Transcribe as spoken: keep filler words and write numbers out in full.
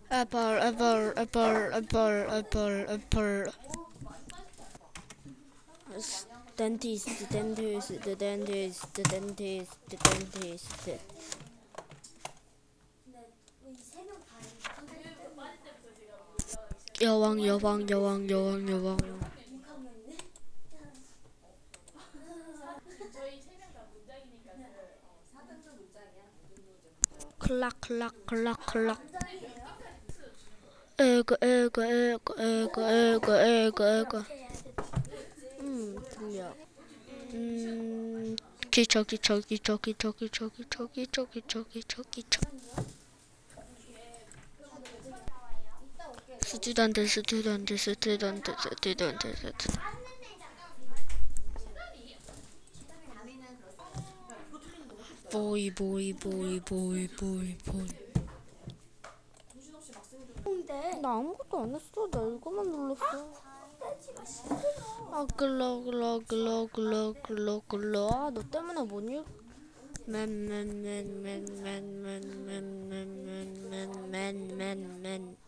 apple, apple, apple, apple, apple, apple. Dentist, dentist, the dentist, the dentist, the dentist. 여왕, 여왕, 여왕, 여왕, 여왕. 클락, 클락, 클락, 클락. 에그, 에그, 에그, 에그, 에그, 에그, 에그. 음, 들려. 음, 기초, 기초, 기초, 기초, 기초, 기초, 기초, 기초, 기초, 기초. 스튜던트, 스튜던트, 스튜던트, 스튜던트, 스튜던트. 보이, 보이, 보이, 보이, 보이, 보이. 나 아무것도 안 했어. 나 이거만 눌렀어. 아, 글러, 글러, 글러, 글러, 글러, 글러. 아, 너 때문에 못 읽. 맨, 맨, 맨, 맨, 맨, 맨, 맨, 맨, 맨, 맨, 맨, 맨.